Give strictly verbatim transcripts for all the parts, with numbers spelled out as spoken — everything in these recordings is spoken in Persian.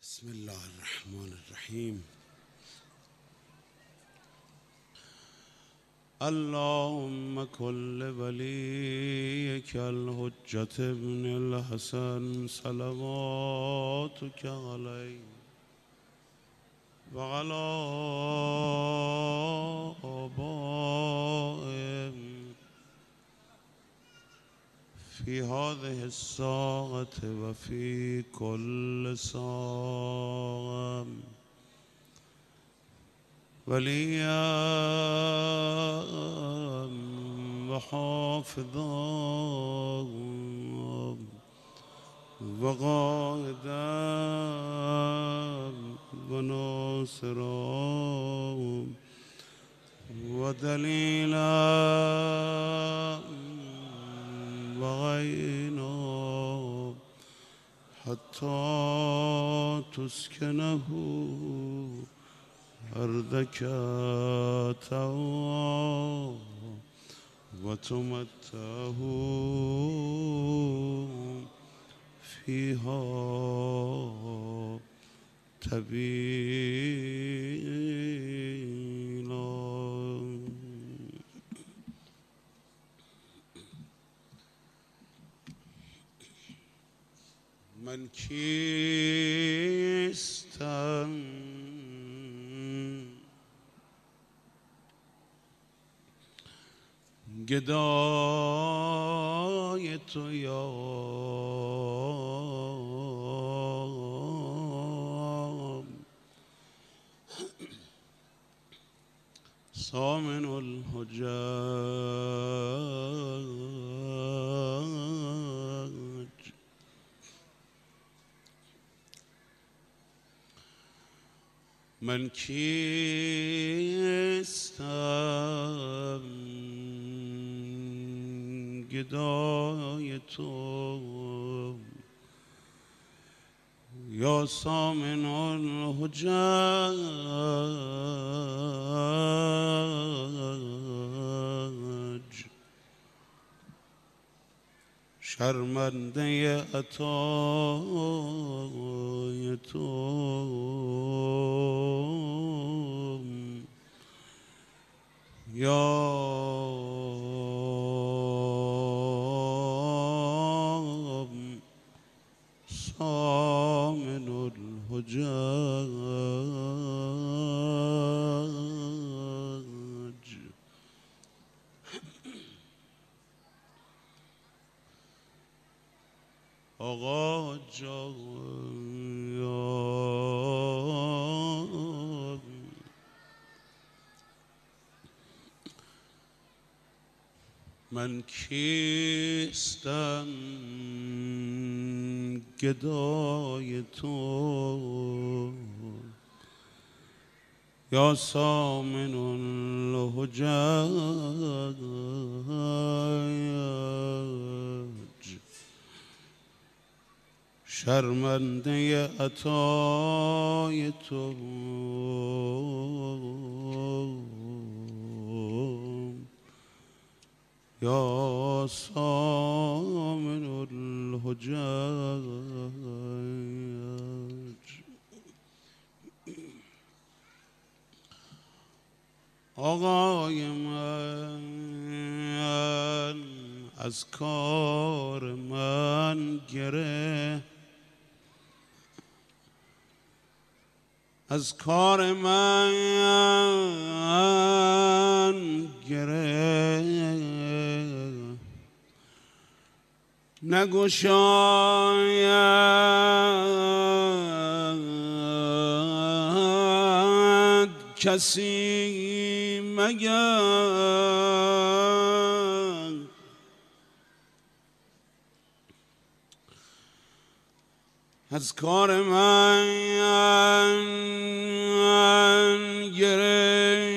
بسم الله الرحمن الرحیم. اللهم كل وليك الحجة ابن الحسن صلواتك عليه وعلى آبائهم في هذه الساعة وفي كل ساعة وليا وحافظا وقائدا وناصرا ودليلا وعينا حتى تسكنه أرضك طوعا وتمتعه فيها طويلا. من کیستم گدای تو یا سامن الحجاج. من کیستم گدای تو یا سامن الحجاج، شرمنده عطای تو یا سامن الحجاج. آقا جان من کیستم گدای تو یا سامن الحجاج، شرمنده عطای تو یا سامن الحجاج. آقای من از کار من گره، از کار من گره نگشاید کسی مگر از کار من گره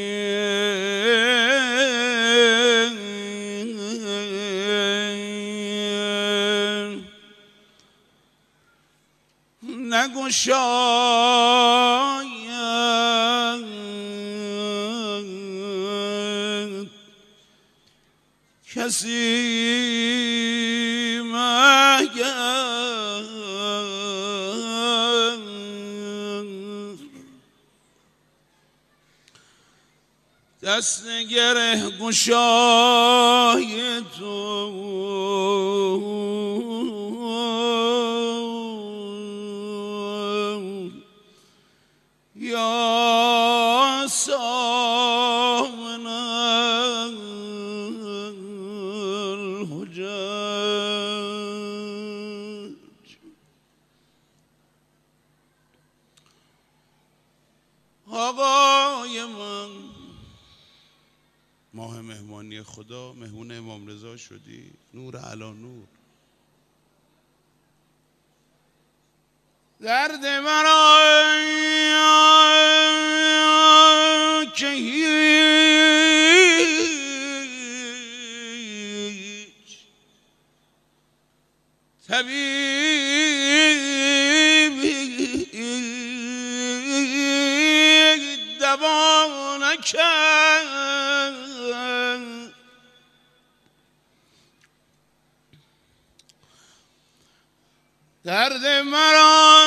نگشاید کسی مگر دست گره گشای تو یا سامن الحجج. آقای من ماه مهمانی خدا، مهمون امام رضا شدی، نور علی نور. درد مرا که هیچ طبیبی دوا نکرد، درد مرا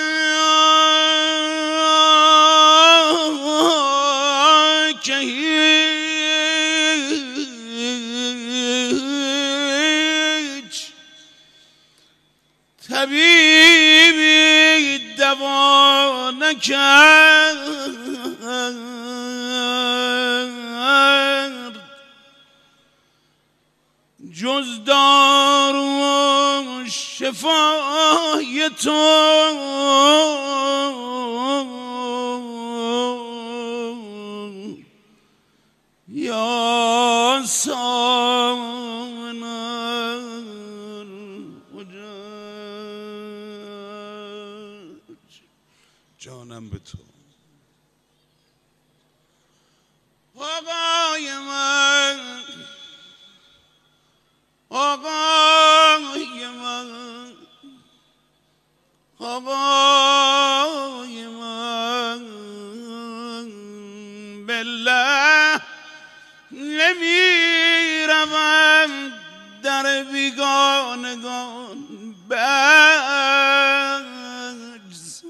که هیچ طبیبی دوا نکرد، جز دارو و شفای تو یا سامن الحجج. جانم به تو آقای من، آقای من، آقای من، بالله نمیروم در بیگانگان بجز.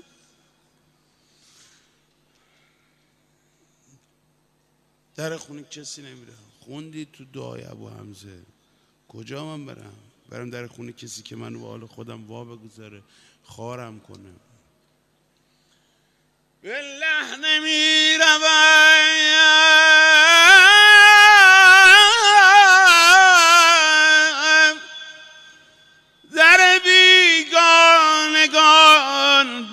در خونه کسی نمیره. خوندی تو دعای ابو حمزه کجا من برم؟ برم در خونه کسی که من به حال خودم وا بگذاره، خارم کنه؟ بالله نمیروم در بیگانگان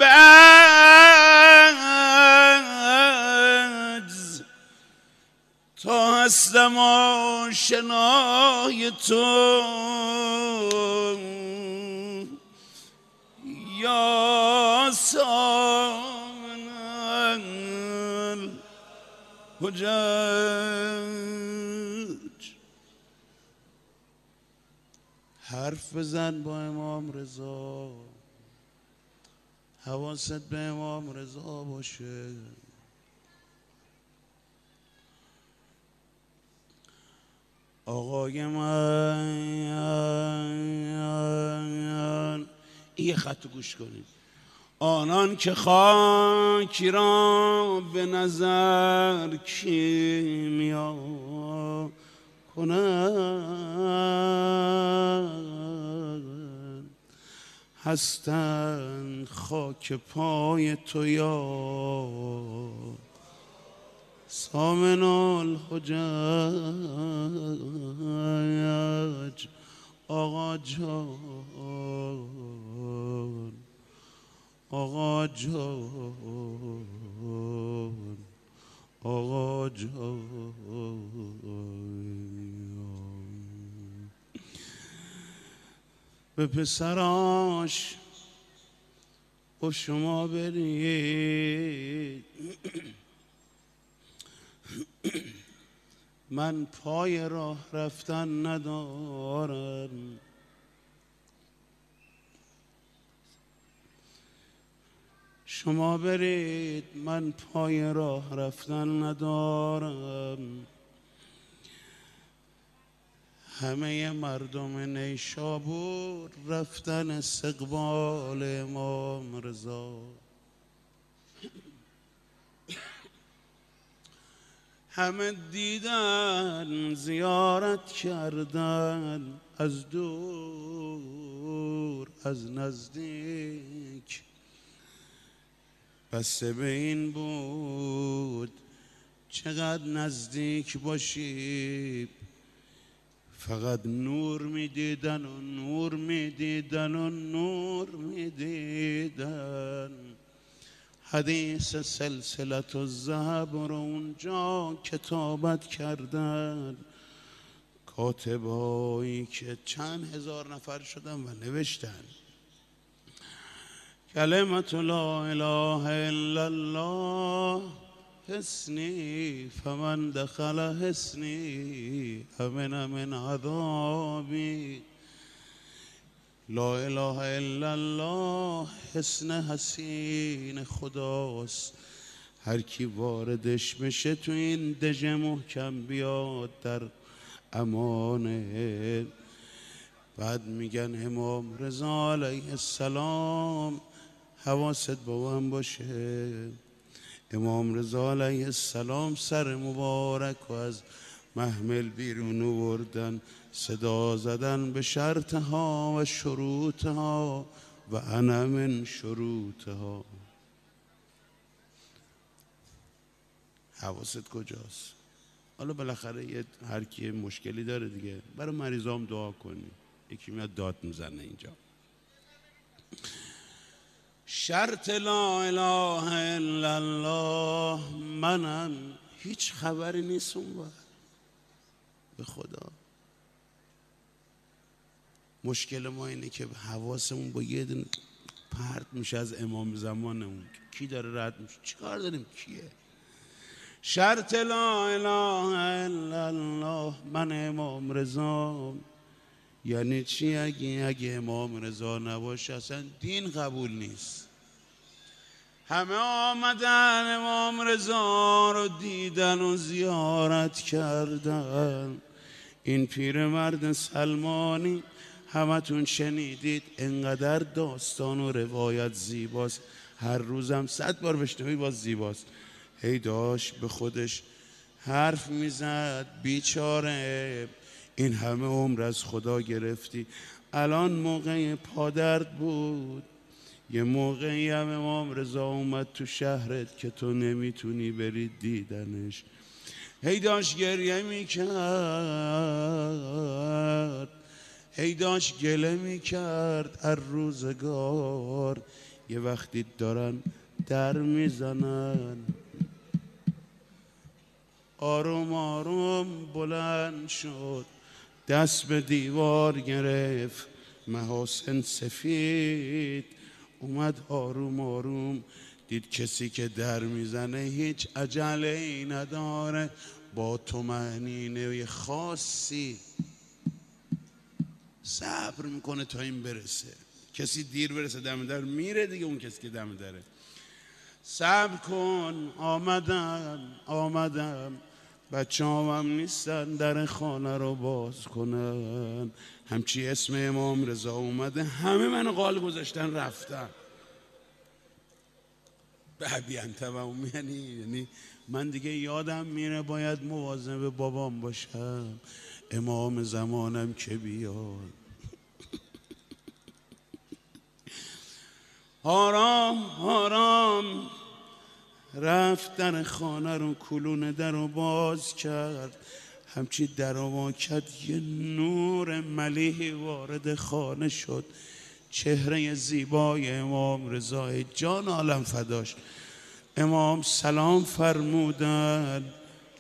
بجز، تا هستم آشنای تو یا سامن الحجج. حرف بزن با امام رضا، حواست به امام رضا باشه. آقای من، یه خط گوش کنید. آنان که خاکی را به نظر کیمیا کنند، هستند خاک پای تو یا سامن الحجج. آقا جان، آقا جان، آقا جان، به پسراش با شما برید، من پای راه رفتن ندارم. شما برید، من پای راه رفتن ندارم. همه مردم نیشابور رفتن استقبال امام رضا، همه دیدن زیارت کردن، از دور از نزدیک، بسته به این بود چقدر نزدیک باشی. فقط نور میدیدن و نور میدیدن و نور میدیدن. حدیث سلسلت الذهب رو اونجا کتابت کردن کاتبایی که چند هزار نفر شدن و نوشتن کلمت لا اله الا الله حسنی فمن دخل حسنی امن من عذابی. لا اله الا الله حسن حسین خداست، هر کی واردش بشه تو این دژ محکم بیاد در امانه. بعد میگن امام رضا علیه السلام، حواست با هم باشه، امام رضا علیه السلام سر مبارک و از محمل بیرون آوردن، صدا زدن به شرطها و شروطها و انا من شروطها. حواست کجاست؟ حالا بالاخره یه هر کی مشکلی داره دیگه، برای مریضام دعا کنی. یکی میاد داد میزنه اینجا. شرط لا اله الا الله منم هیچ خبری نیست اون وقت به خدا. مشکل ما اینه که حواسمون با یه دن پرت میشه از امام زمانمون، کی داره رد میشه، چی کار داریم کیه. شرط لا اله الا الله من امام رضا یعنی چی؟ اگه اگه امام رضا نباشه اصلا دین قبول نیست. همه آمدن امام رضا رو دیدن و زیارت کردن. این پیرمرد سلمانی همتون شنیدید، انقدر داستان و روایت زیباست، هر روزم صد بار بشنوی باز زیباست. هی داشت به خودش حرف میزد، بیچاره این همه عمر از خدا گرفتی، الان موقع پادرد بود. یه موقعی هم امام رضا اومد تو شهرت که تو نمیتونی بری دیدنش. هی داشت گریه میکرد، هی داشت گله میکرد هر روزگار. یه وقتی دارن در میزنن، آروم آروم بلند شد، دست به دیوار گرفت، محاسن سفید اومد آروم آروم دید کسی که در میزنه هیچ عجله ای نداره، با طمأنینه خاصی صبر میکنه تا این برسه. کسی دیر برسه دم در میره دیگه، اون کسی که دم دره صبر کن. آمدم آمدم بچه هم نیستن در خانه رو باز کنن. همچی اسم امام رضا اومده همه منو قال گذاشتن رفتن. به بیانتبه یعنی یعنی من دیگه یادم میره باید مواظب بابام باشم، امام زمانم که بیاد. آرام آرام رفت در خانه رو، کلون در رو باز کرد. همچی در رو وا کرد یه نور ملیحی وارد خانه شد. چهره زیبای امام رضا جان عالم فداش. امام سلام فرمودن.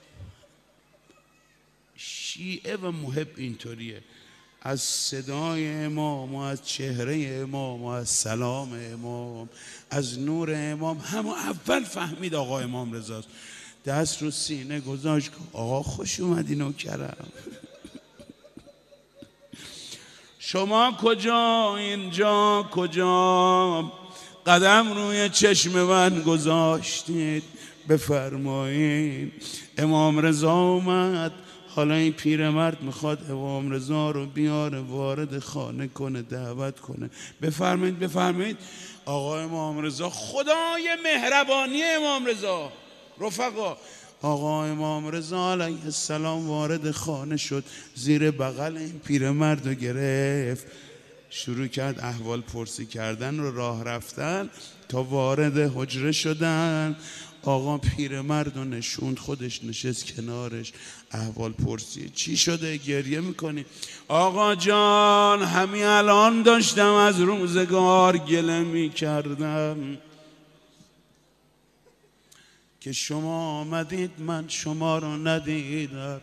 شیعه و محب اینطوریه، از صدای امام و از چهره امام و از سلام امام، از نور امام همه اول فهمید آقا امام رضاست. دست رو سینه گذاشت، آقا خوش اومدی نوکرم. شما کجا؟ اینجا کجا؟ قدم روی چشم من گذاشتید، بفرمایید. امام رضا اومد. حالا این پیرمرد میخواد امام رضا رو بیاره وارد خانه کنه، دعوت کنه. بفرمایید بفرمایید. آقا امام رضا، خدای مهربانی امام رضا، رفقا آقا امام رضا علیه السلام وارد خانه شد، زیر بغل این پیرمرد رو گرفت، شروع کرد احوال پرسی کردن و راه رفتن تا وارد حجره شدن. آقا پیرمرد رو نشوند، خودش نشست کنارش، احوال پرسی چی شده گریه میکنی؟ آقا جان همین الان داشتم از روزگار گله میکردم که شما آمدید من شما رو ندیدم.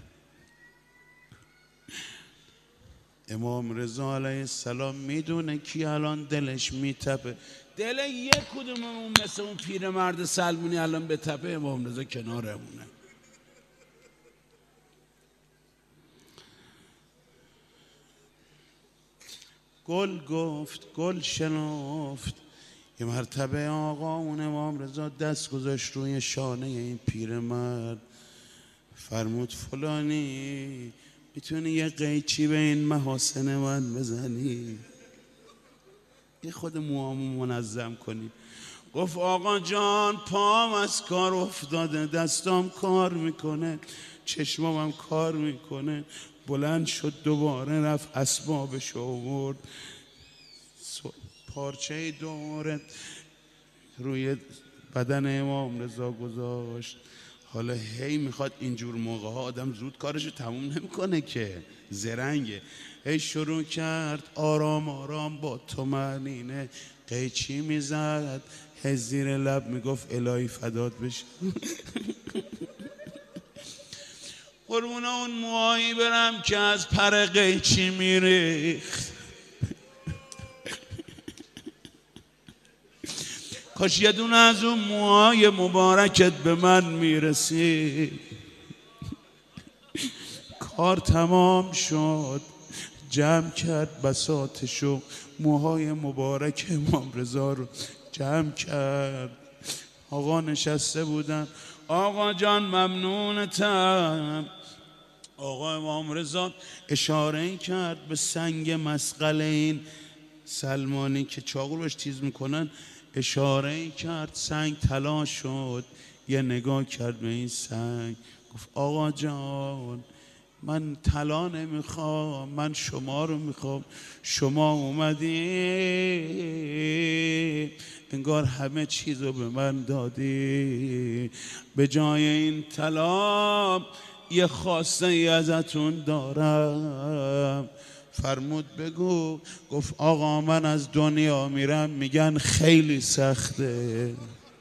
امام رضا علیه السلام میدونه کی الان دلش میتپه. دل یک کدوممون مثل اون پیرمرد سلمونی الان به تپه امام رضا کنارمونه. گل گفت گل شنفت. یه مرتبه آقا اون امام رضا دست گذاشت روی شانه این پیرمرد، فرمود فلانی میتونی یه قیچی به این محاسن من بزنی، یه خود موامو منظم کنی؟ گفت آقا جان پام از کار افتاده، دستام کار میکنه، چشمام کار میکنه. بلند شد دوباره رفت اسبابش آورد، پارچه دوره روی بدن امام رضا گذاشت. حالا هی میخواد اینجور موقع ها آدم زود کارشو تموم نمیکنه که، زرنگه. هی شروع کرد آرام آرام با طمأنینه قیچی میزد، هی زیر لب میگفت الهی فدات بشه. قربون اون موهایی برم که از پر قیچی میریخت، کاش یه دونه از اون موهای مبارکت به من میرسید. کار تمام شد، جمع کرد بساطشو، موهای مبارک امام رضا رو جمع کرد. آقا نشسته بودن، آقا جان ممنونتم. آقا امام رضا اشاره کرد به سنگ مسقل این سلمانی که چاقو روش تیز میکنن، اشاره کرد سنگ طلا شد. یه نگاه کرد به این سنگ، گفت آقا جان من طلا نمیخوام، من شما رو میخوام. شما اومدی انگار همه چیز رو به من دادی، به جای این طلا یه خواسته ای ازتون دارم. فرمود بگو. گفت آقا من از دنیا میرم میگن خیلی سخته.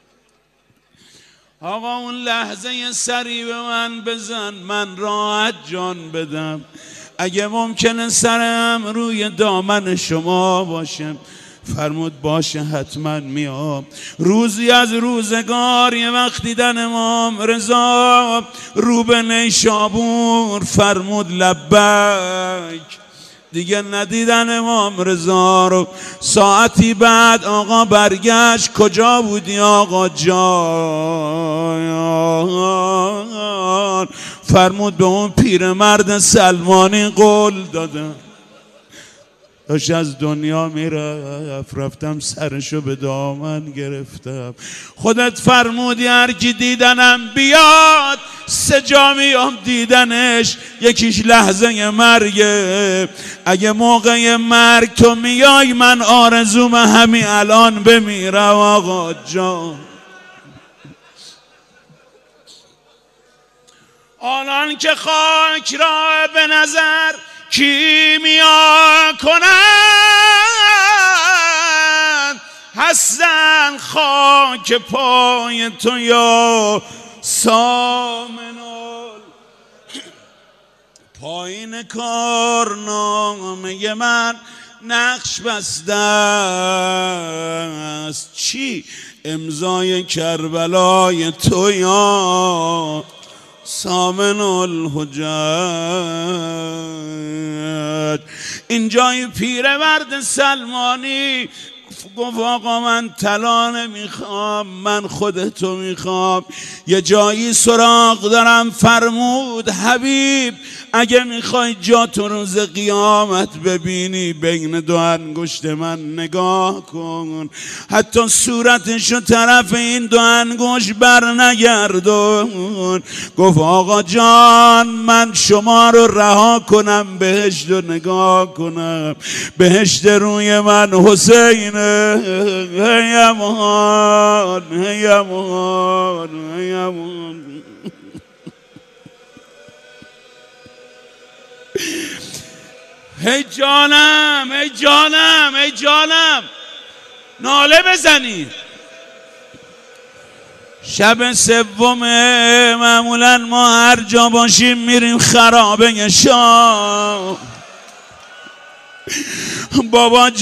آقا اون لحظه سری به من بزن من راحت جان بدم. اگه ممکنه سرم روی دامن شما باشم. فرمود باشه حتما میام. روزی از روزگار یه وقت دیدن امام رضا رو به نیشابور، فرمود لبیک. دیگه ندیدن امام رضا رو. ساعتی بعد آقا برگشت، کجا بودی آقا جان؟ فرمود به اون پیرمرد سلمانی قول دادم، داشت از دنیا میرفت، رفتم سرشو به دامن گرفتم. خودت فرمودی هر کی دیدنم بیاد سه جا میام دیدنش، یکیش لحظه مرگه. اگه موقع مرگ تو میای من آرزوم همین الان بمیرم آقا جان. آنان که خاک را به نظر کیمیا کنند، هستن خاک پای تو یا سامنال. پایین کارنامه من نقش بسته است، چی؟ امضای کربلای تو یا سامن الحجج. اینجای پیرمرد سلمانی گفت آقا من طلا نمیخوام، من خودتو میخوام، یه جایی سراغ دارم. فرمود حبیب اگه میخوای جا تو روز قیامت ببینی بین دو انگشت من نگاه کن، حتی صورتشو طرف این دو انگشت بر نگردون. گفت آقا جان من شما رو رها کنم بهشت رو نگاه کنم، بهشت روی من حسینه. هی امان هی امان هی امان. هی جانم هی جانم هی جانم ناله بزنی. شب سومه معمولا ما هر جا باشیم میریم خرابه شام. بابا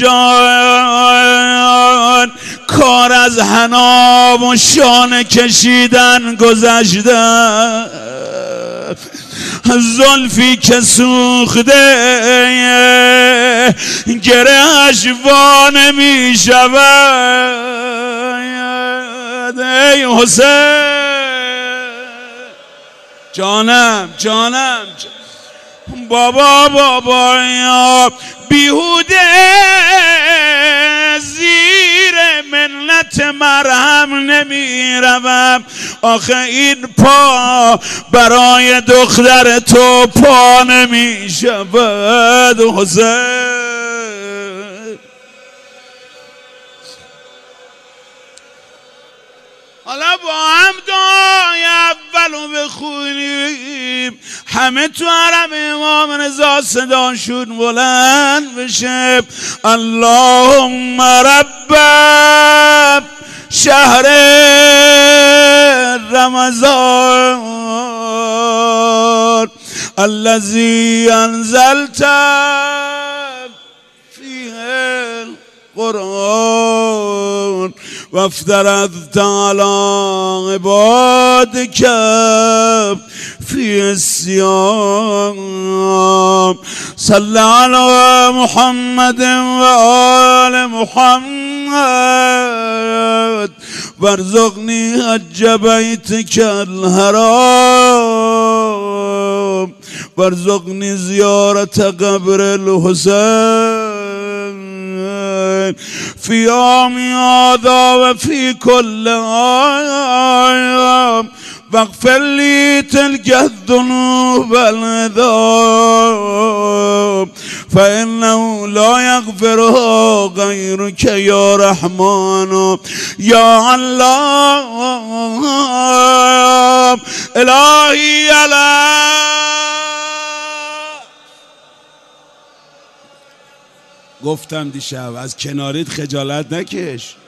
جان کار از حنا و شانه کشیدن گذشته، زلفی که سوخته گرهش وا نمی شود. ای حسین جانم جانم بابا بابا یا بیهوده زیر منت مرهم نمی روم. آخه این پا برای دختر تو پا نمی شود حسین. حالا با هم دعای اولو بخونیم، همه تو حرم امام رضا صداشون بلند بشه. اللهم رب شهر رمضان الذي انزلت فيه القرآن وافترضت على عبادك في الصيام. صل على محمد وآل محمد وارزقني حج بيتك الحرام وارزقني زيارة قبر الحسين في يوم هذا وفي كل عام واغفر لي تلك الذنوب العظام فإنه لا يغفرها غيرك يا رحمن يا الله. إلهي الله. گفتم دیشب از کناریت خجالت نکش.